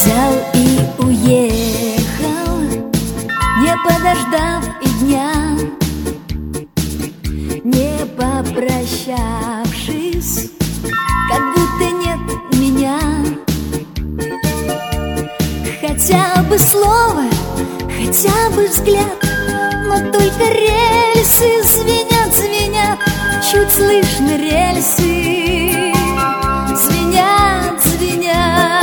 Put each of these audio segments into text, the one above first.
Взял и уехал, не подождав и дня, не попрощавшись, как будто нет меня. Хотя бы слово, хотя бы взгляд, но только рельсы звенят, звенят, чуть слышно рельсы звенят, звенят.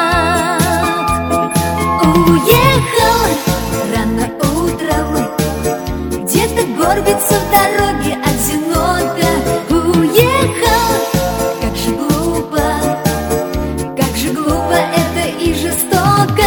Уехала рано утром, где-то горбится в дороге одиноко. Уехала, как же глупо это и жестоко.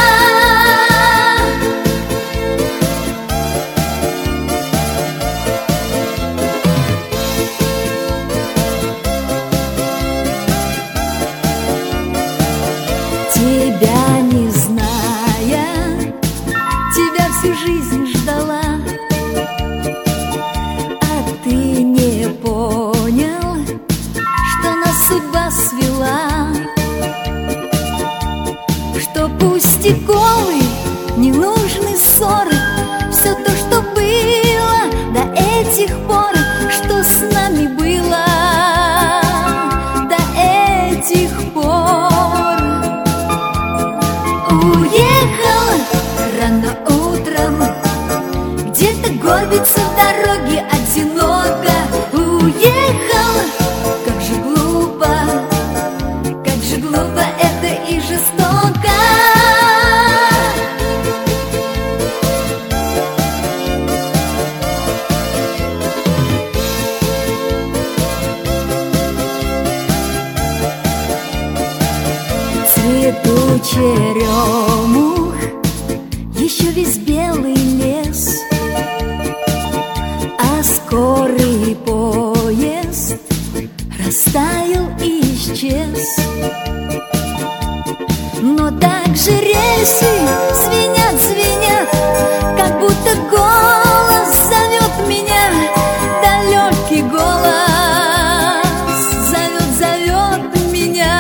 Тебя не зная, тебя всю жизнь ждала, а ты не понял, что нас судьба свела, что пустяковые, ненужные ссоры, все то, что было до этих пор, что с нами было до этих пор. Уехала рано утром, где-то горбится в дороге одиноко. Уехала, как же глупо это и жестоко. Цвету черемух, еще весь белый лес, а скорый поезд растаял и исчез. Но также рельсы звенят, звенят, как будто голос зовет меня, далекий голос зовет меня.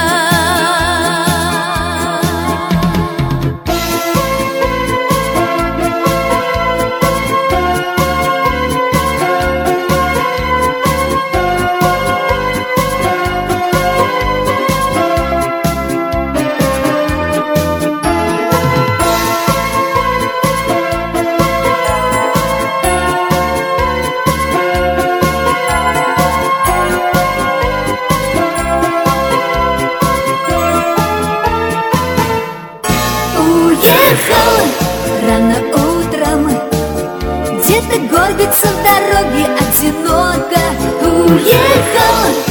Уехала рано утром, где-то горбится в дороге одиноко. Уехала.